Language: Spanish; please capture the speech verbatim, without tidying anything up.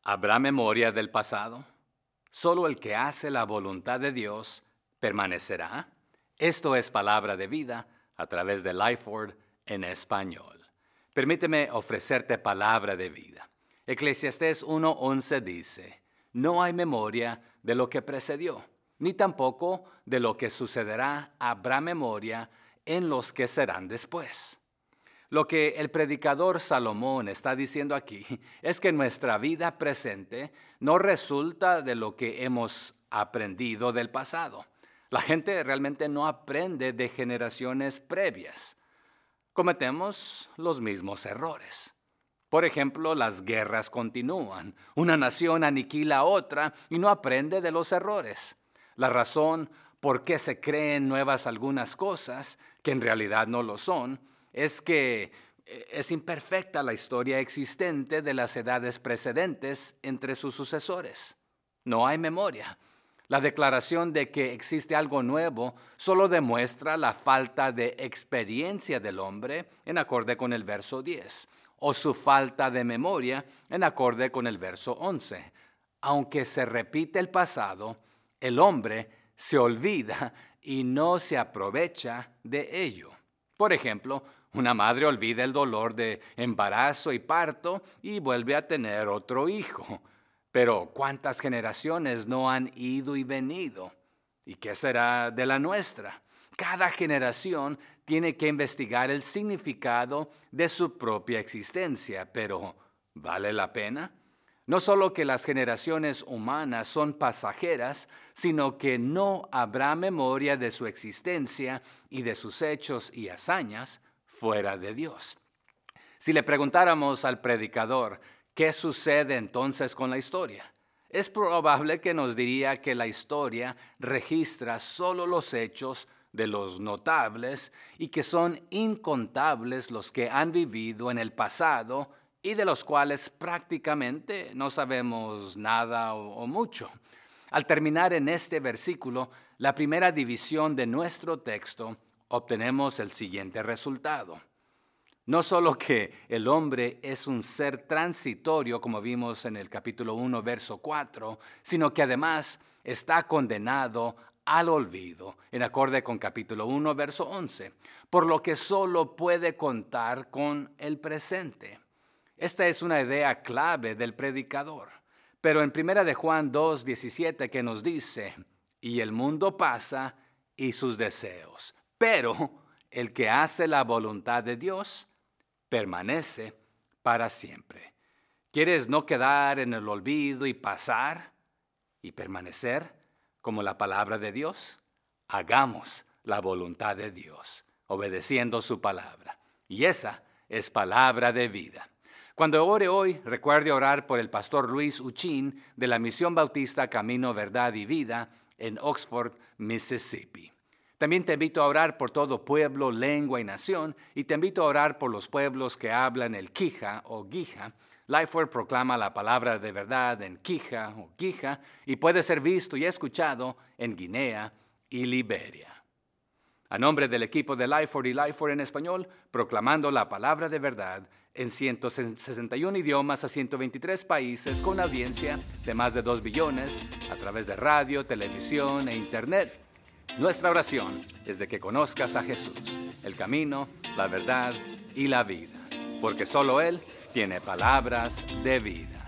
¿Habrá memoria del pasado? Solo el que hace la voluntad de Dios permanecerá. Esto es Palabra de Vida a través de Lifeword en español. Permíteme ofrecerte palabra de vida. Eclesiastés uno once dice: no hay memoria de lo que precedió, ni tampoco de lo que sucederá habrá memoria en los que serán después. Lo que el predicador Salomón está diciendo aquí es que nuestra vida presente no resulta de lo que hemos aprendido del pasado. La gente realmente no aprende de generaciones previas. Cometemos los mismos errores. Por ejemplo, las guerras continúan. Una nación aniquila a otra y no aprende de los errores. La razón por qué se creen nuevas algunas cosas, que en realidad no lo son, es que es imperfecta la historia existente de las edades precedentes entre sus sucesores. No hay memoria. La declaración de que existe algo nuevo solo demuestra la falta de experiencia del hombre en acorde con el verso diez, o su falta de memoria en acorde con el verso once. Aunque se repite el pasado, el hombre se olvida y no se aprovecha de ello. Por ejemplo, una madre olvida el dolor de embarazo y parto y vuelve a tener otro hijo. Pero ¿cuántas generaciones no han ido y venido? ¿Y qué será de la nuestra? Cada generación tiene que investigar el significado de su propia existencia, pero ¿vale la pena? No solo que las generaciones humanas son pasajeras, sino que no habrá memoria de su existencia y de sus hechos y hazañas fuera de Dios. Si le preguntáramos al predicador, ¿qué sucede entonces con la historia? Es probable que nos diría que la historia registra solo los hechos de los notables y que son incontables los que han vivido en el pasado y de los cuales prácticamente no sabemos nada o, o mucho. Al terminar en este versículo, la primera división de nuestro texto, obtenemos el siguiente resultado. No solo que el hombre es un ser transitorio, como vimos en el capítulo uno, verso cuatro, sino que además está condenado al olvido, en acorde con capítulo uno, verso once, por lo que solo puede contar con el presente. Esta es una idea clave del predicador. Pero en primera de Juan dos, diecisiete, que nos dice: y el mundo pasa y sus deseos, pero el que hace la voluntad de Dios permanece para siempre. ¿Quieres no quedar en el olvido y pasar y permanecer como la palabra de Dios? Hagamos la voluntad de Dios, obedeciendo su palabra. Y esa es palabra de vida. Cuando ore hoy, recuerde orar por el pastor Luis Uchín de la Misión Bautista Camino, Verdad y Vida en Oxford, Mississippi. También te invito a orar por todo pueblo, lengua y nación, y te invito a orar por los pueblos que hablan el Quija o Guija. Lifeword proclama la palabra de verdad en Quija o Guija y puede ser visto y escuchado en Guinea y Liberia. A nombre del equipo de Lifeword y Lifeword en español, proclamando la palabra de verdad en ciento sesenta y uno idiomas a ciento veintitrés países con audiencia de más de dos billones a través de radio, televisión e internet. Nuestra oración es de que conozcas a Jesús, el camino, la verdad y la vida, porque solo Él tiene palabras de vida.